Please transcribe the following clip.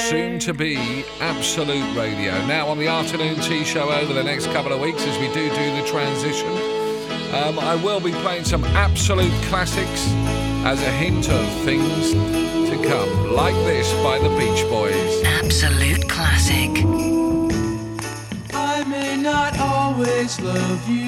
soon to be Absolute Radio. Now on the afternoon tea show over the next couple of weeks as we do the transition, I will be playing some absolute classics as a hint of things to come, like this by the Beach Boys. Absolute classic. I may not always love you,